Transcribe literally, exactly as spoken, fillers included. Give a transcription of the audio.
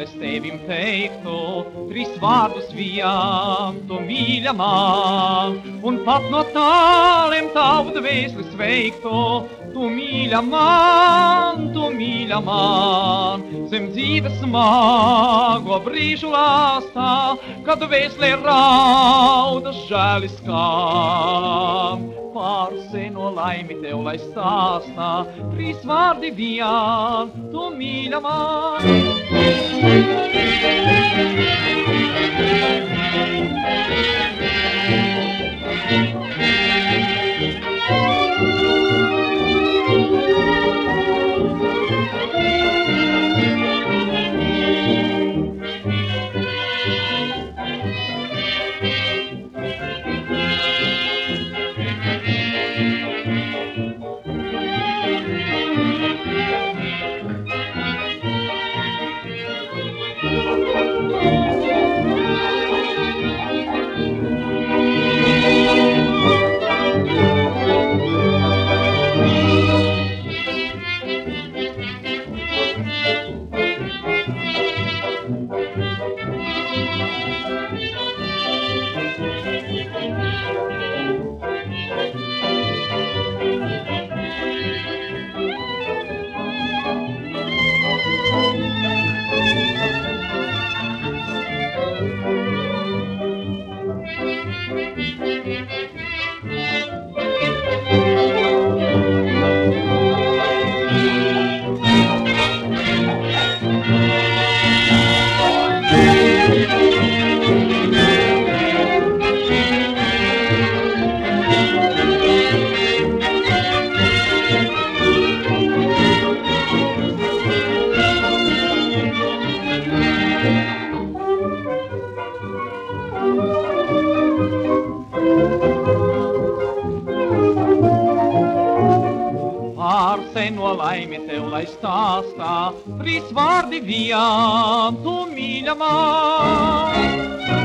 es tevim teiktu, trīs vārdus vien, tu mīļa man, un pat no tāliem tavu dvēseli sveiktu, tu mīļa man, tu mīļa man, zem dzīves smago brīžu lāstā, kad dvēselē raudas žēliskām. Par seno laimi tev lai stāstā, trīs vārdi vien, tu mīļa man. Par seno laimi tev lai stāstā, trīs vārdi vien, tu mīļa man.